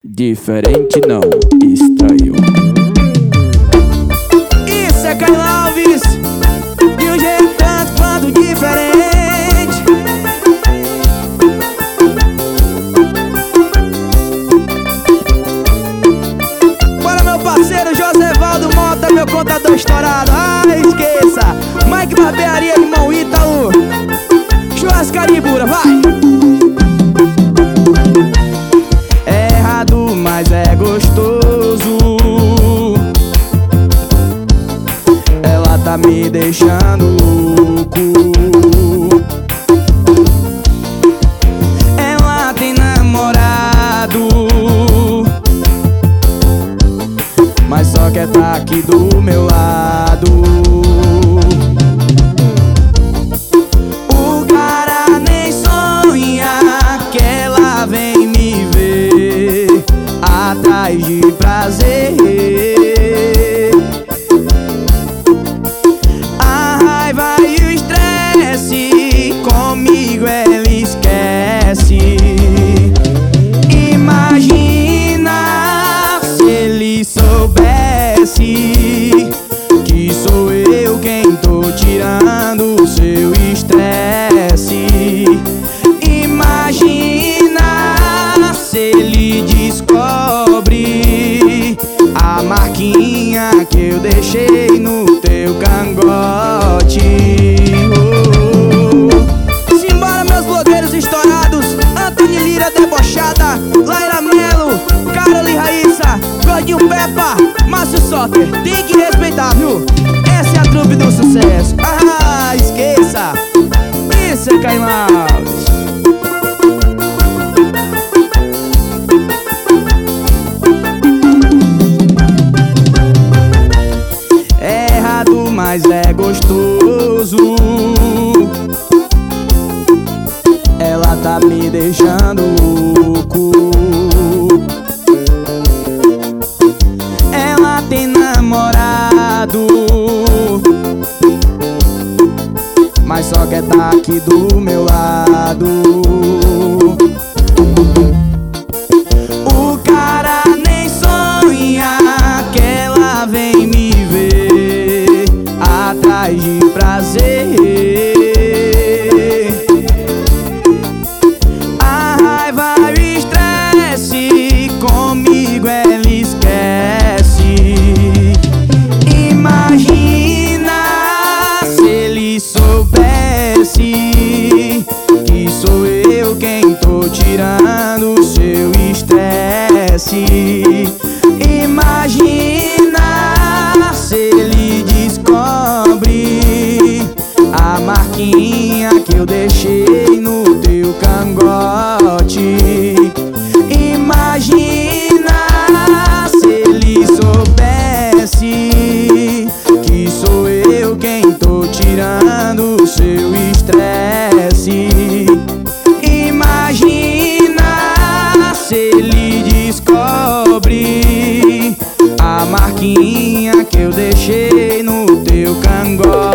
Diferente não, estranho. Isso é Caio Alves, de um jeito tanto quanto diferente. Bora, meu parceiro Josevaldo Mota, meu contador estourado. Esqueça, Mike Barbearia, irmão Ítalo, Churrascaria Bura, vai! É errado, mas é gostoso. Ela tá me deixando louco. Ela tem namorado, mas só quer tá aqui do meu lado. O cara nem sonha que ela vem me ver atrás de prazer. A raiva e o estresse comigo ela esquece. Imagina se ele soubesse que sou eu quem tô tirando o seu estresse. Imagina se ele descobre a marquinha que eu deixei no teu cangote. Simbora, meus blogueiros estourados: Antônio Lira debochada, Laira Melo, Carol e Raíssa, Gordinho Peppa, Márcio Soter. Tem que respeitar, viu? Essa é a trupe do sucesso. Esqueça. Isso é Caio Alves. É errado, mas é gostoso. Ela tá me deixando louco. Ela tem namorado, mas só quer tá aqui do meu lado. O cara nem sonha que ela vem me ver atrás de prazer. A raiva e o estresse comigo ela esquece. Imagina se ele soubesse que sou eu quem tô tirando o seu estresse. Imagina se ele descobre a marquinha que eu deixei no teu cangote. Imagina se ele soubesse que sou eu quem tô tirando o seu estresse. Imagina se ele descobre a marquinha que eu deixei no teu cangote.